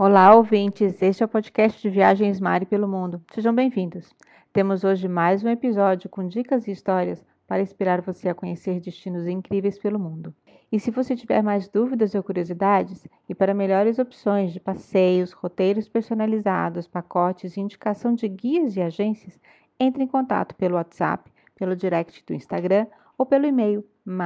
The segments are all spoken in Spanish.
Olá, ouvintes! Este é o podcast de Viagens Mari pelo Mundo. Sejam bem-vindos. Temos hoje mais um episódio com dicas e histórias para inspirar você a conhecer destinos incríveis pelo mundo. E se você tiver mais dúvidas ou curiosidades, e para melhores opções de passeios, roteiros personalizados, pacotes e indicação de guias e agências, entre em contato pelo WhatsApp, pelo direct do Instagram ou pelo e-mail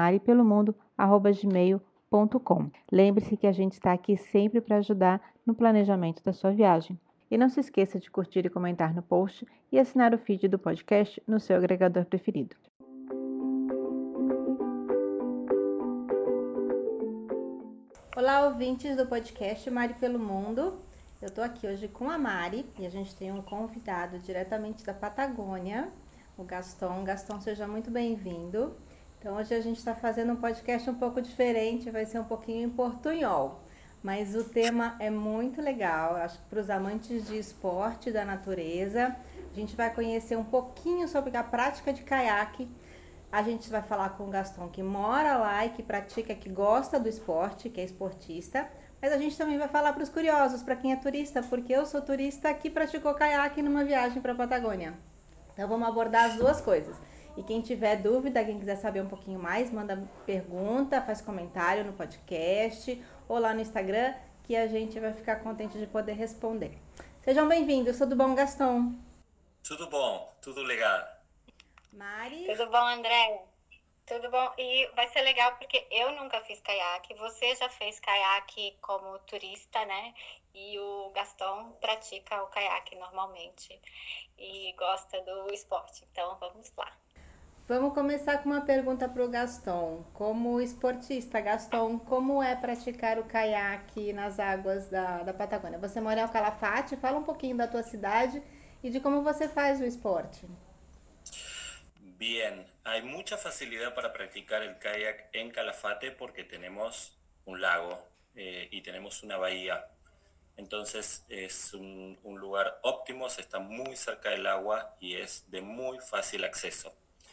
maripelomundo@gmail.com. Lembre-se que a gente está aqui sempre para ajudar no planejamento da sua viagem. E não se esqueça de curtir e comentar no post e assinar o feed do podcast no seu agregador preferido. Olá, ouvintes do podcast Mari pelo Mundo. Eu estou aqui hoje com a Mari e a gente tem um convidado diretamente da Patagônia, o Gaston. Gaston, seja muito bem-vindo. Então, hoje a gente está fazendo um podcast um pouco diferente, vai ser um pouquinho em portunhol. Mas o tema é muito legal, acho que para os amantes de esporte da natureza. A gente vai conhecer um pouquinho sobre a prática de caiaque. A gente vai falar com o Gaston, que mora lá e que pratica, que gosta do esporte, que é esportista. Mas a gente também vai falar para os curiosos, para quem é turista, porque eu sou turista que praticou caiaque numa viagem para a Patagônia. Então vamos abordar as duas coisas. E quem tiver dúvida, quem quiser saber um pouquinho mais, manda pergunta, faz comentário no podcast ou lá no Instagram, que a gente vai ficar contente de poder responder. Sejam bem-vindos, tudo bom, Gaston? Tudo bom, tudo legal. Mari? Tudo bom, André? Tudo bom? E vai ser legal porque eu nunca fiz caiaque, você já fez caiaque como turista, né? E o Gaston pratica o caiaque normalmente e gosta do esporte. Então vamos lá. Vamos começar com uma pergunta para o Gaston. Como esportista, Gaston, como é praticar o caiaque nas águas da Patagônia? Você mora em Calafate, fala um pouquinho da tua cidade e de como você faz o esporte. Bien, hay mucha facilidad para practicar el kayak en Calafate porque tenemos un lago y tenemos una bahía. Entonces es un lugar óptimo, se está muy cerca del agua y es de muy fácil acceso.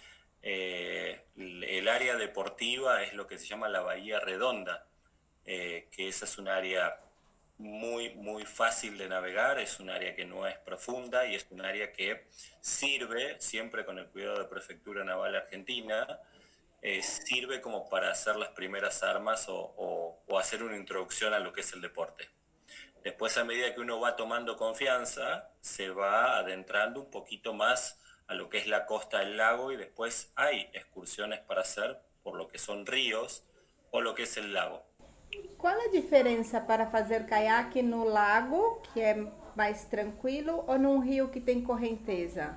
El área deportiva es lo que se llama la Bahía Redonda, que esa es un área muy fácil de navegar, es un área que no es profunda y es un área que sirve, siempre con el cuidado de Prefectura Naval Argentina, sirve como para hacer las primeras armas o hacer una introducción a lo que es el deporte. Después, a medida que uno va tomando confianza, se va adentrando un poquito más a lo que es la costa del lago y después hay excursiones para hacer por lo que son ríos o lo que es el lago. Qual a diferença para fazer caiaque no lago, que é mais tranquilo, ou num rio que tem correnteza?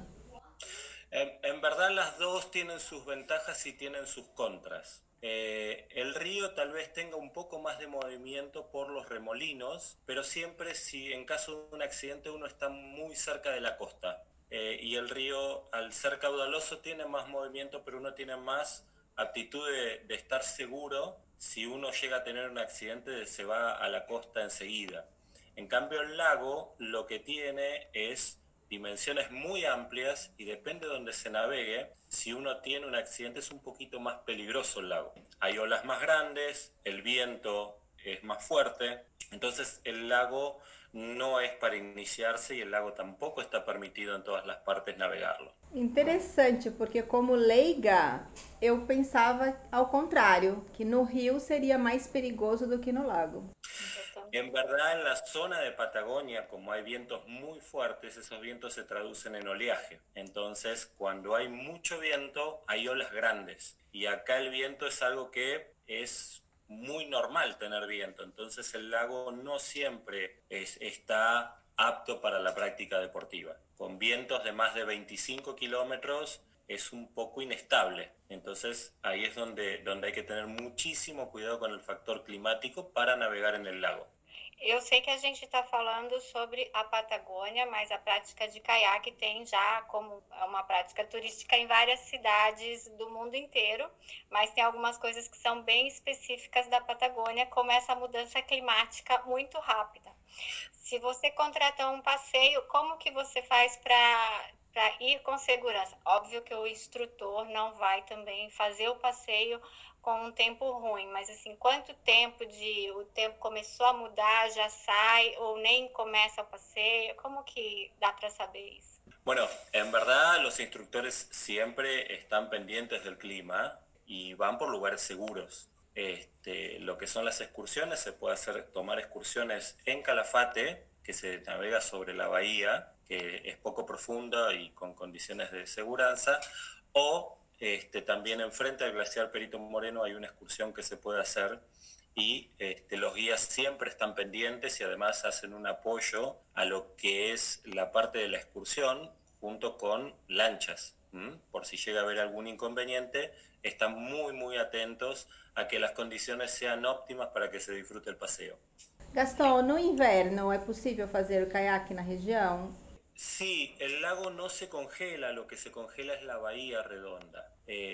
En verdad las dos tienen sus ventajas y tienen sus contras. El río tal vez tenga un poco más de movimiento por los remolinos, pero siempre si en caso de un accidente uno está muy cerca de la costa. Y el río al ser caudaloso tiene más movimiento, pero uno tiene más aptitud de estar seguro. Si uno llega a tener un accidente se va a la costa enseguida. En cambio el lago lo que tiene es dimensiones muy amplias y depende de donde se navegue, si uno tiene un accidente es un poquito más peligroso el lago. Hay olas más grandes, el viento es más fuerte, entonces el lago no es para iniciarse y el lago tampoco está permitido en todas las partes navegarlo. Interessante, porque como leiga, eu pensava ao contrário, que no rio seria mais perigoso do que no lago. En verdad, en la zona de Patagonia, como hay vientos muy fuertes, esos vientos se traducen en oleaje. Entonces, cuando hay mucho viento, hay olas grandes. Y acá el viento es algo que es muy normal tener viento. Entonces, el lago no siempre está apto para la práctica deportiva. Con vientos de más de 25 kilómetros es un poco inestable. Entonces ahí es donde hay que tener muchísimo cuidado con el factor climático para navegar en el lago. Eu sei que a gente está falando sobre a Patagônia, mas a prática de caiaque tem já como uma prática turística em várias cidades do mundo inteiro, mas tem algumas coisas que são bem específicas da Patagônia, como essa mudança climática muito rápida. Se você contratar um passeio, como que você faz para ir com segurança? Óbvio que o instrutor não vai também fazer o passeio com um tempo ruim, mas assim, quanto tempo o tempo começou a mudar, já sai ou nem começa o passeio? Como que dá para saber isso? Bueno, en verdad los instructores siempre están pendientes del clima y van por lugares seguros. Lo que son las excursiones, se puede hacer, tomar excursiones en Calafate, que se navega sobre la bahía, que es poco profunda y con condiciones de seguridad, o también enfrente al glaciar Perito Moreno hay una excursión que se puede hacer y los guías siempre están pendientes y además hacen un apoyo a lo que es la parte de la excursión junto con lanchas. Por si llega a haber algún inconveniente, están muy atentos a que las condiciones sean óptimas para que se disfrute el paseo. Gastão, no inverno é possível fazer o caiaque na região? Sí, el lago no se congela, lo que se congela es la bahía redonda.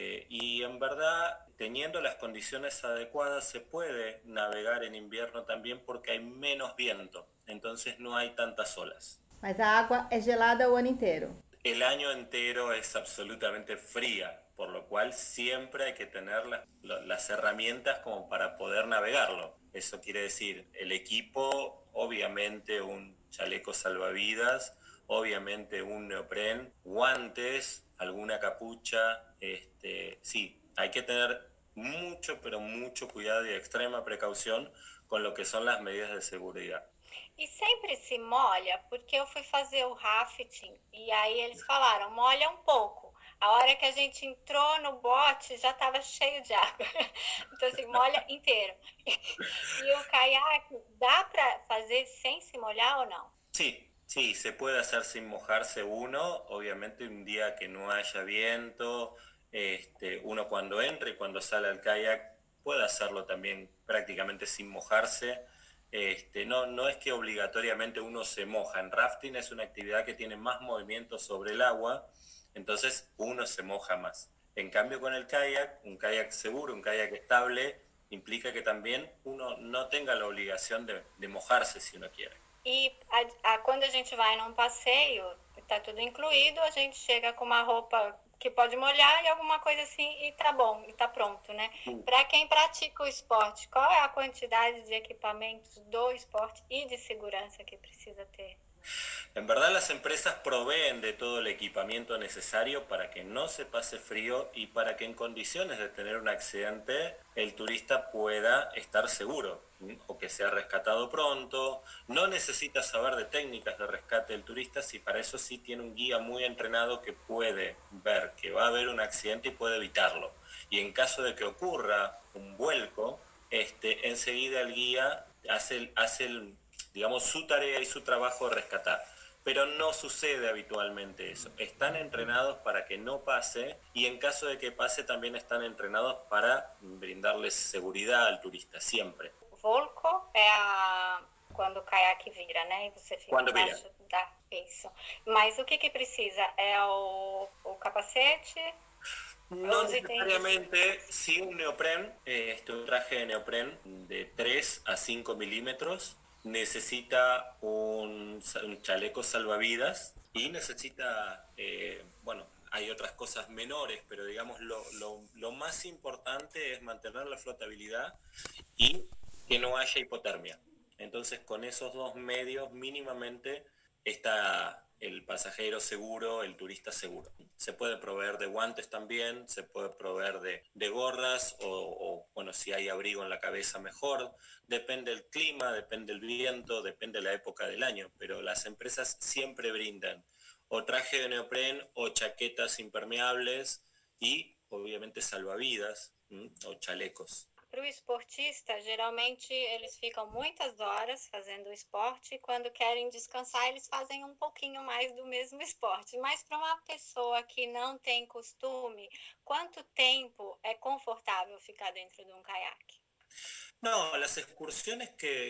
Y en verdad, teniendo las condiciones adecuadas, se puede navegar en invierno también porque hay menos viento, entonces no hay tantas olas. Mas a água é gelada o ano inteiro. El año entero es absolutamente fría, por lo cual siempre hay que tener las herramientas como para poder navegarlo. Eso quiere decir, el equipo, obviamente un chaleco salvavidas, obviamente un neopren, guantes, alguna capucha, sí, hay que tener mucho, pero mucho cuidado y extrema precaución con lo que son las medidas de seguridad. E sempre se molha, porque eu fui fazer o rafting e aí eles falaram, molha um pouco. A hora que a gente entrou no bote já estava cheio de água. Então assim, molha inteiro. E o caiaque dá para fazer sem se molhar ou não? Sí, sí, se puede hacer sin mojarse uno, obviamente un día que no haya viento, uno cuando entra y cuando sale al kayak puede hacerlo también prácticamente sin mojarse. No es que obligatoriamente uno se moja. En rafting es una actividad que tiene más movimiento sobre el agua, entonces uno se moja más. En cambio con el kayak, un kayak seguro, un kayak estable, implica que también uno no tenga la obligación de mojarse si uno quiere. E quando a gente vai num passeio, tá tudo incluído, a gente chega com uma roupa que pode molhar e alguma coisa assim e tá bom, e tá pronto, né? Para quem pratica o esporte, qual é a quantidade de equipamentos do esporte e de segurança que precisa ter? En verdad las empresas proveen de todo el equipamiento necesario para que no se pase frío y para que en condiciones de tener un accidente el turista pueda estar seguro o que sea rescatado pronto. No necesita saber de técnicas de rescate del turista si para eso sí tiene un guía muy entrenado que puede ver que va a haber un accidente y puede evitarlo. Y en caso de que ocurra un vuelco, enseguida el guía hace digamos, su tarea y su trabajo de rescatar. Pero no sucede habitualmente eso. Están entrenados para que no pase y en caso de que pase también están entrenados para brindarles seguridad al turista, siempre. Volco é quando o caiaque vira, né? E você fica Quando vira. embaixo da... Isso. Mas o que precisa? É o capacete? No necesariamente, sí un neopren, un traje de neopren de 3 a 5 milímetros, necesita un chaleco salvavidas y necesita, bueno, hay otras cosas menores, pero digamos lo más importante es mantener la flotabilidad y que no haya hipotermia. Entonces con esos dos medios mínimamente está el pasajero seguro, el turista seguro. Se puede proveer de guantes también, se puede proveer de gorras bueno, si hay abrigo en la cabeza mejor. Depende del clima, depende del viento, depende de la época del año, pero las empresas siempre brindan o traje de neopren o chaquetas impermeables y obviamente salvavidas o chalecos. Para o esportista, geralmente eles ficam muitas horas fazendo o esporte e quando querem descansar, eles fazem um pouquinho mais do mesmo esporte. Mas para uma pessoa que não tem costume, quanto tempo é confortável ficar dentro de um caiaque? No, las excursiones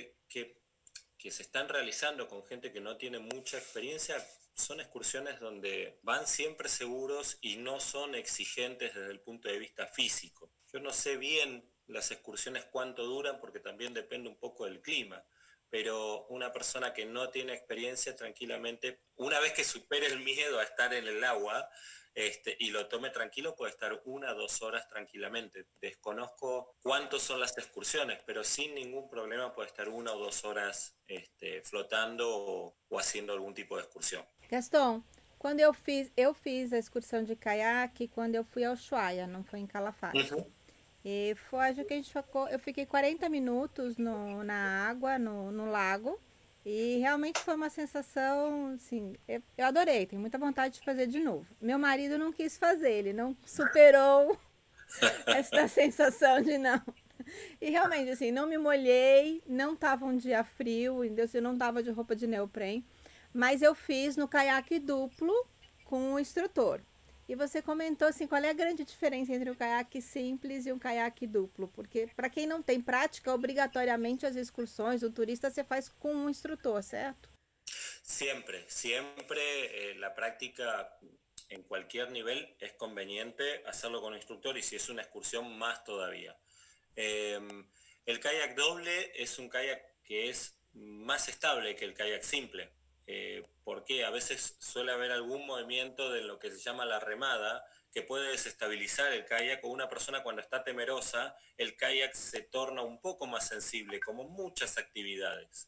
que se están realizando con gente que no tiene mucha experiencia son excursiones donde van siempre seguros y no son exigentes desde el punto de vista físico. Yo no sé bien las excursiones cuánto duran porque también depende un poco del clima, pero una persona que no tiene experiencia tranquilamente, una vez que supere el miedo a estar en el agua, y lo tome tranquilo, puede estar 1 o 2 horas tranquilamente. Desconozco cuántos son las excursiones, pero sin ningún problema puede estar 1 o 2 horas flotando o haciendo algún tipo de excursión. Gaston, quando eu fiz a excursão de caiaque quando eu fui ao Ushuaia, não foi em Calafate. Ujú. E foi, acho que a gente ficou, eu fiquei 40 minutos na água, no lago, e realmente foi uma sensação, assim, eu adorei, tenho muita vontade de fazer de novo. Meu marido não quis fazer, ele não superou esta sensação de não. E realmente, assim, não me molhei, não tava um dia frio, entendeu? Eu não tava de roupa de neoprene, mas eu fiz no caiaque duplo com o instrutor. E você comentou assim, qual é a grande diferença entre um caiaque simples e um caiaque duplo? Porque para quem não tem prática, obrigatoriamente as excursões, o turista você faz com um instrutor, certo? Siempre, siempre la práctica en cualquier nivel es conveniente hacerlo con un instructor y si es una excursión más todavía. Eh, el kayak doble es un kayak que es más estable que el kayak simple. Porque a veces suele haber algún movimiento de lo que se llama la remada que puede desestabilizar el kayak o una persona cuando está temerosa, el kayak se torna un poco más sensible, como muchas actividades.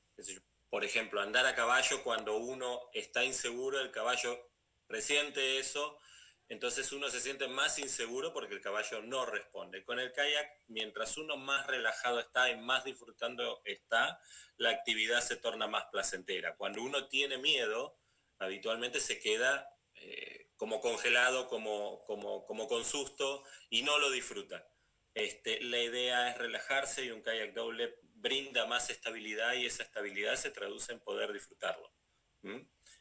Por ejemplo, andar a caballo cuando uno está inseguro, el caballo resiente eso, entonces uno se siente más inseguro porque el caballo no responde. Con el kayak, mientras uno más relajado está y más disfrutando está, la actividad se torna más placentera. Cuando uno tiene miedo, habitualmente se queda como congelado, como con susto y no lo disfruta. La idea es relajarse y un kayak doble brinda más estabilidad y esa estabilidad se traduce en poder disfrutarlo. ¿Mm?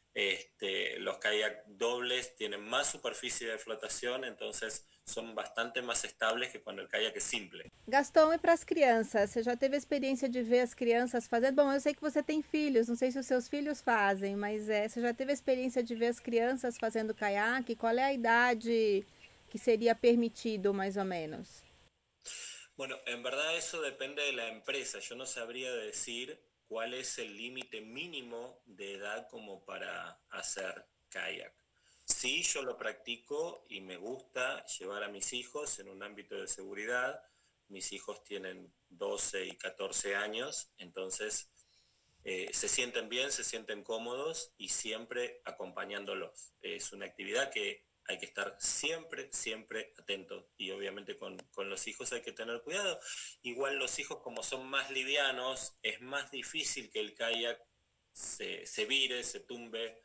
Los kayak dobles tienen más superficie de flotación, entonces son bastante más estables que cuando el kayak es simple. Gaston, e para as crianças? Você já teve a experiência de ver as crianças fazendo? Bom, eu sei que você tem filhos, não sei se os seus filhos fazem, mas você já teve a experiência de ver as crianças fazendo caiaque? Qual é a idade que seria permitido, mais ou menos? Bueno, en verdad eso depende de la empresa. Yo no sabría decir cuál es el límite mínimo de edad como para hacer kayak. Sí, yo lo practico y me gusta llevar a mis hijos en un ámbito de seguridad. Mis hijos tienen 12 y 14 años, entonces se sienten bien, se sienten cómodos y siempre acompañándolos. Es una actividad que hay que estar siempre, siempre atento y obviamente con los hijos hay que tener cuidado. Igual los hijos como son más livianos, es más difícil que el kayak se vire, se tumbe.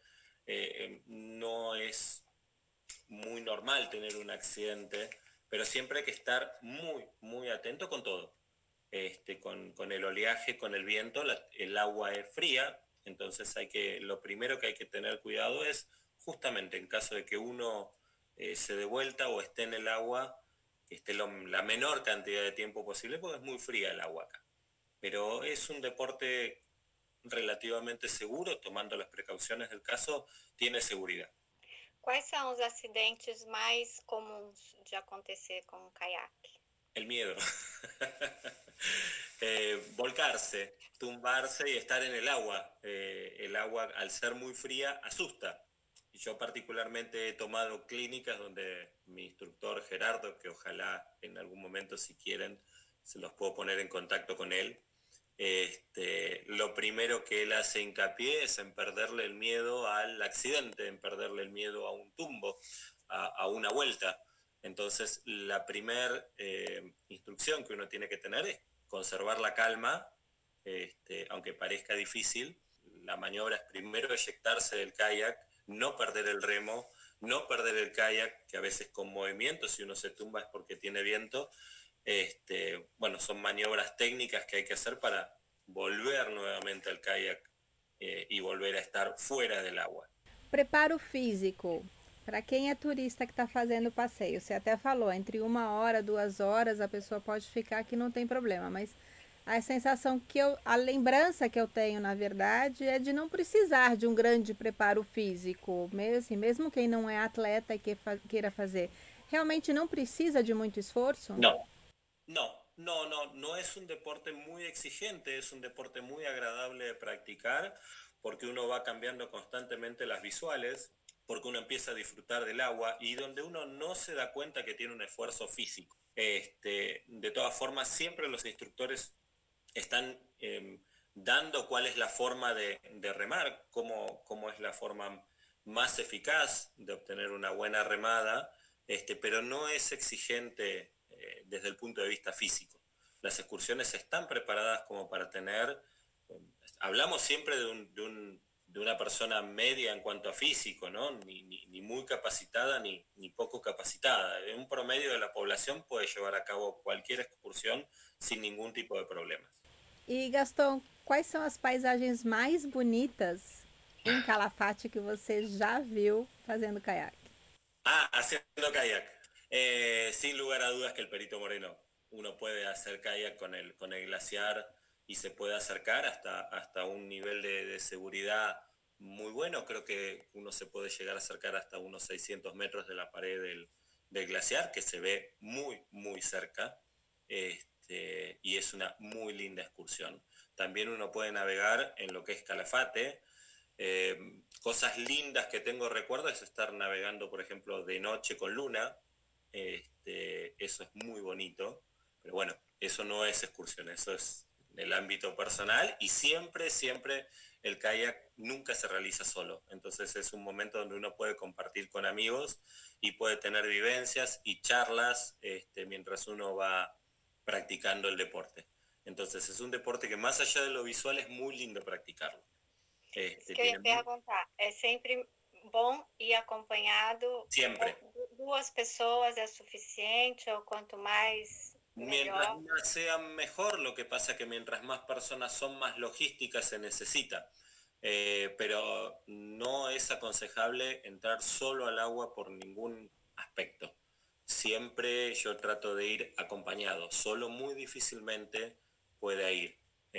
No es muy normal tener un accidente, pero siempre hay que estar muy, muy atento con todo. Con el oleaje, con el viento, el agua es fría, entonces lo primero que hay que tener cuidado es justamente en caso de que uno se dé vuelta o esté en el agua, que esté la menor cantidad de tiempo posible, porque es muy fría el agua acá. Pero es un deporte relativamente seguro, tomando las precauciones del caso, tiene seguridad. Quais são os acidentes mais comuns de acontecer com o caiaque? El miedo. Volcarse, tumbarse y estar en el agua. El agua, al ser muy fría, asusta. Y yo particularmente he tomado clínicas donde mi instructor Gerardo, que ojalá en algún momento si quieren se los puedo poner en contacto con él, lo primero que él hace hincapié es en perderle el miedo al accidente, en perderle el miedo a un tumbo, a una vuelta. Entonces, la primera instrucción que uno tiene que tener es conservar la calma, aunque parezca difícil. La maniobra es primero eyectarse del kayak, no perder el remo, no perder el kayak, que a veces con movimiento, si uno se tumba es porque tiene viento. Bueno, son maniobras técnicas que hay que hacer para volver nuevamente al kayak y volver a estar fuera del agua. Preparo físico. Para quem é turista que está fazendo o passeio, você até falou, entre 1 hora, 2 horas, a pessoa pode ficar que não tem problema, mas a sensação a lembrança que eu tenho, na verdade, é de não precisar de um grande preparo físico, mesmo, assim, mesmo quem não é atleta e queira fazer. Realmente não precisa de muito esforço? No, no, No es un deporte muy exigente, es un deporte muy agradable de practicar porque uno va cambiando constantemente las visuales, porque uno empieza a disfrutar del agua y donde uno no se da cuenta que tiene un esfuerzo físico. De todas formas, siempre los instructores están dando cuál es la forma de remar, cómo es la forma más eficaz de obtener una buena remada, pero no es exigente desde el punto de vista físico. Las excursiones están preparadas como para tener, hablamos siempre de una persona media en cuanto a físico, ¿no? Ni muy capacitada ni poco capacitada. Un promedio de la población puede llevar a cabo cualquier excursión sin ningún tipo de problemas. E Gastão, quais são as paisagens mais bonitas em Calafate que você já viu fazendo caiaque? Haciendo kayak. Sin lugar a dudas que el Perito Moreno. Uno puede hacer kayak con el glaciar y se puede acercar hasta un nivel de seguridad muy bueno. Creo que uno se puede llegar a acercar hasta unos 600 metros de la pared del glaciar, que se ve muy cerca. Y es una muy linda excursión. También uno puede navegar en lo que es Calafate. Cosas lindas que tengo recuerdo es estar navegando, por ejemplo, de noche con luna. Eso es muy bonito. Pero bueno, eso no es excursión, eso es en el ámbito personal y siempre el kayak nunca se realiza solo. Entonces es un momento donde uno puede compartir con amigos y puede tener vivencias y charlas mientras uno va practicando el deporte. Entonces es un deporte que más allá de lo visual es muy lindo practicarlo. Isso que eu ia perguntar. É sempre bom ir acompanhado? Siempre. Duas pessoas é suficiente? Ou quanto mais, Mientras melhor? más sea mejor, lo que pasa es que mientras más personas son, más logística se necesita. Pero no es aconsejable entrar solo al agua por ningún aspecto. Siempre yo trato de ir acompañado, solo muy difícilmente puede ir.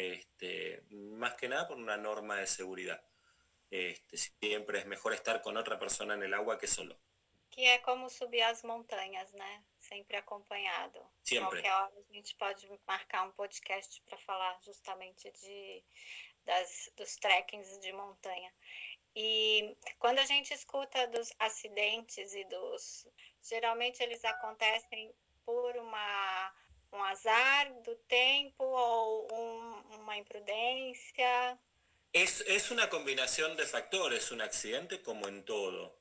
Más que nada por una norma de seguridad. Siempre es mejor estar con otra persona en el agua que solo. Que é como subir as montanhas, né? Sempre acompanhado. Siempre. Qualquer hora a gente pode marcar um podcast para falar justamente dos trekkings de montanha. E quando a gente escuta dos acidentes geralmente eles acontecem por um azar do tempo ou uma imprudência. Es una combinación de factores, un accidente como en todo.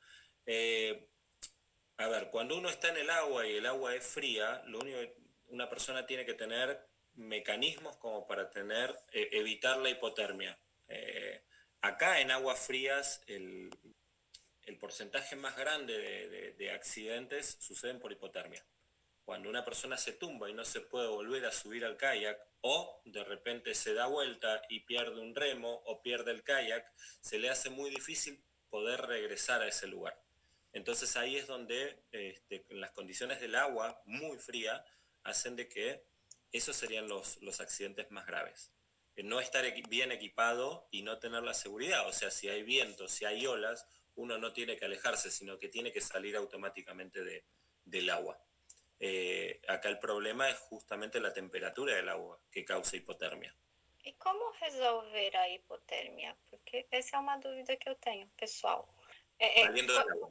A ver, cuando uno está en el agua y el agua es fría, lo único que una persona tiene que tener mecanismos como para evitar la hipotermia. Acá en aguas frías el porcentaje más grande de accidentes suceden por hipotermia. Cuando una persona se tumba y no se puede volver a subir al kayak, o de repente se da vuelta y pierde un remo o pierde el kayak, se le hace muy difícil poder regresar a ese lugar. Entonces ahí es donde las condiciones del agua muy fría hacen de que esos serían los accidentes más graves. No estar bien equipado y no tener la seguridad. O sea, si hay viento, si hay olas, uno no tiene que alejarse, sino que tiene que salir automáticamente del agua. Acá el problema es justamente la temperatura del agua que causa hipotermia. E como resolver a hipotermia? Porque essa é uma dúvida que eu tenho, pessoal. Saliendo del agua.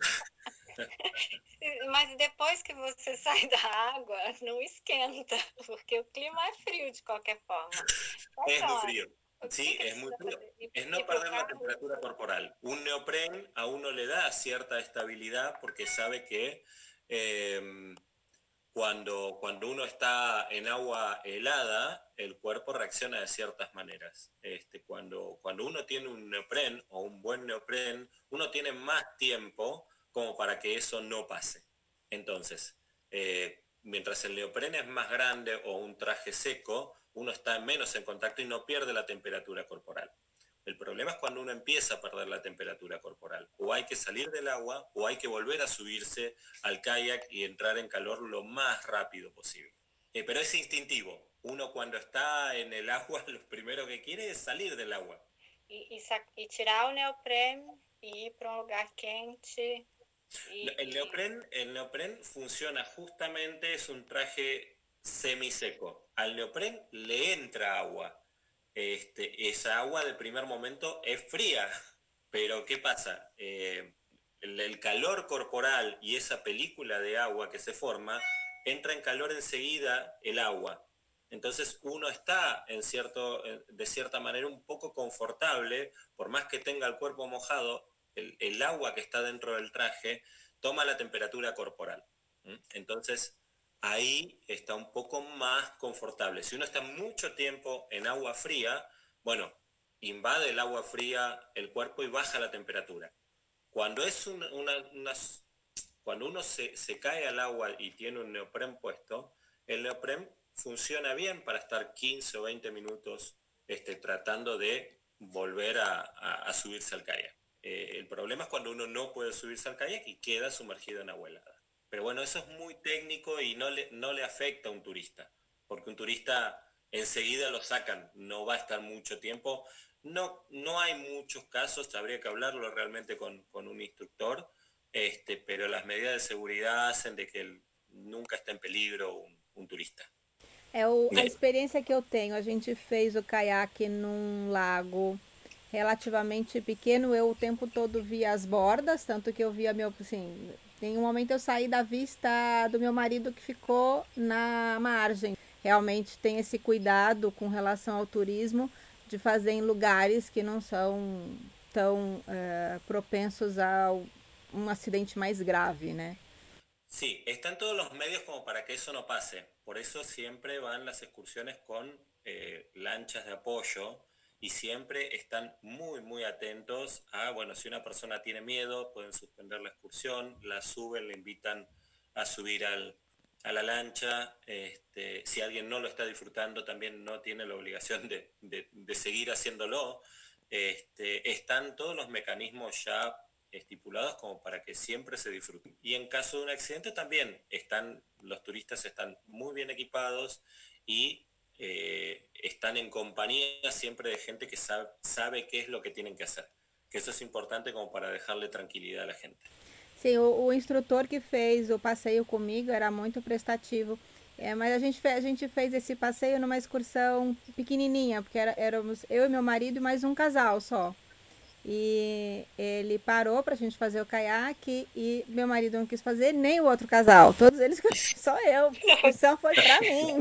Mas depois que você sai da água, não esquenta, porque o clima é frio de qualquer forma. Es muy frío. Sí, es muy frío. Es no perder la Hipocar. temperatura corporal. Un neopren a uno le da cierta estabilidad porque sabe que cuando uno está en agua helada, el cuerpo reacciona de ciertas maneras. Cuando uno tiene un neopren o un buen neopren, uno tiene más tiempo como para que eso no pase. Entonces, mientras el neopren es más grande o un traje seco, uno está menos en contacto y no pierde la temperatura corporal. El problema es cuando uno empieza a perder la temperatura corporal. O hay que salir del agua o hay que volver a subirse al kayak y entrar en calor lo más rápido posible. Pero es instintivo. Uno cuando está en el agua lo primero que quiere es salir del agua. E tirar o neoprene e ir para lugar quente. El neopren funciona justamente, es un traje semiseco. Al neopren le entra agua. Esa agua del primer momento es fría, pero ¿qué pasa? El calor corporal y esa película de agua que se forma, entra en calor enseguida el agua. Entonces uno está de cierta manera un poco confortable, por más que tenga el cuerpo mojado, el agua que está dentro del traje toma la temperatura corporal. Entonces ahí está un poco más confortable. Si uno está mucho tiempo en agua fría, bueno, invade el agua fría el cuerpo y baja la temperatura. Cuando es cuando uno se cae al agua y tiene un neopren puesto, el neopren funciona bien para estar 15 o 20 minutos tratando de volver a subirse al kayak. El problema es cuando uno no puede subirse al kayak y queda sumergido en agua helada. Pero bueno, eso es muy técnico y no le afecta a un turista, porque un turista enseguida lo sacan, no va a estar mucho tiempo. No hay muchos casos, habría que hablarlo realmente con un instructor, pero las medidas de seguridad hacen de que nunca esté en peligro un turista. A experiência que eu tenho, a gente fez o caiaque num lago relativamente pequeno, eu o tempo todo via as bordas, tanto que eu via assim, em um momento eu saí da vista do meu marido que ficou na margem. Realmente tem esse cuidado com relação ao turismo, de fazer em lugares que não são tão propensos a um acidente mais grave, né? Sí, están todos los medios como para que eso no pase. Por eso siempre van las excursiones con lanchas de apoyo y siempre están muy, muy atentos a, bueno, si una persona tiene miedo, pueden suspender la excursión, la suben, le invitan a subir a la lancha. Si alguien no lo está disfrutando, también no tiene la obligación de seguir haciéndolo. Están todos los mecanismos ya estipulados como para que siempre se disfruten. Y en caso de un accidente también los turistas están muy bien equipados y están en compañía siempre de gente que sabe qué es lo que tienen que hacer. Que eso es importante como para dejarle tranquilidad a la gente. Sim, o instrutor que fez o passeio comigo era muito prestativo. Mas a gente fez esse passeio numa excursão pequenininha, porque éramos eu e meu marido e mais um casal só. E ele parou pra gente fazer o caiaque e meu marido não quis fazer, nem o outro casal. Todos eles, só eu. A excursão foi pra mim.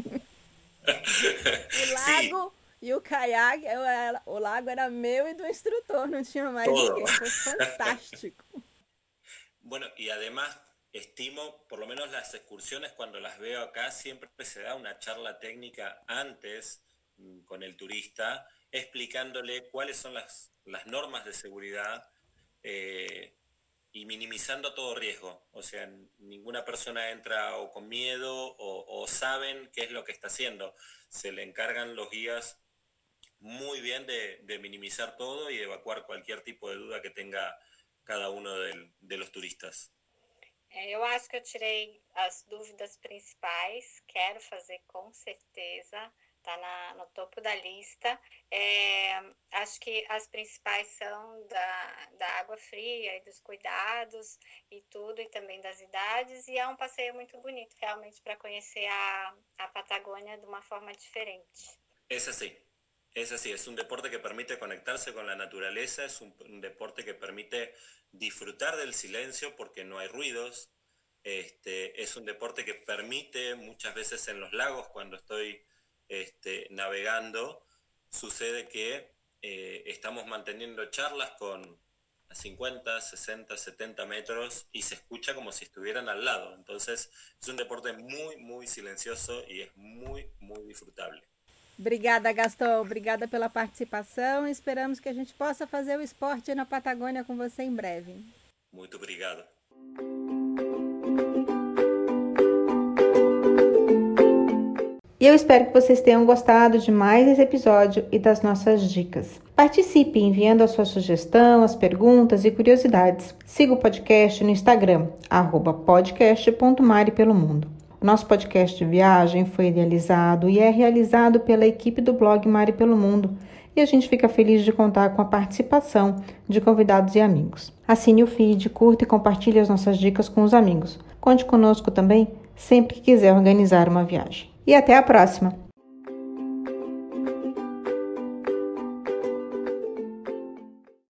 O lago Sí, e o caiaque, o lago era meu e do instrutor, não tinha mais todo. ninguém. Foi fantástico. Bueno, y además estimo, por lo menos las excursiones cuando las veo acá, siempre se da una charla técnica antes con el turista, explicándole cuáles son las normas de seguridad eh, y minimizando todo riesgo. O sea, ninguna persona entra o con miedo o saben qué es lo que está haciendo. Se le encargan los guías muy bien de minimizar todo y de evacuar cualquier tipo de duda que tenga cada uno de los turistas. Eu acho que eu tirei as dúvidas principais, quero fazer com certeza, tá no topo da lista. Acho que as principais são da água fria e dos cuidados e tudo, e também das idades, e é um passeio muito bonito, realmente, para conhecer a Patagônia de uma forma diferente. Es así. Es así, es un deporte que permite conectarse con la naturaleza, es un deporte que permite disfrutar del silencio porque no hay ruidos, es un deporte que permite muchas veces en los lagos cuando estoy navegando, sucede que estamos manteniendo charlas a 50, 60, 70 metros y se escucha como si estuvieran al lado. Entonces es un deporte muy, muy silencioso y es muy, muy disfrutable. Obrigada, Gastão. Obrigada pela participação. Esperamos que a gente possa fazer o esporte na Patagônia com você em breve. Muito obrigado. E eu espero que vocês tenham gostado de mais esse episódio e das nossas dicas. Participe enviando a sua sugestão, as perguntas e curiosidades. Siga o podcast no Instagram, @podcast.maripelomundo. O nosso podcast de viagem foi idealizado e é realizado pela equipe do blog Mari pelo Mundo e a gente fica feliz de contar com a participação de convidados e amigos. Assine o feed, curta e compartilhe as nossas dicas com os amigos. Conte conosco também sempre que quiser organizar uma viagem. e até a próxima!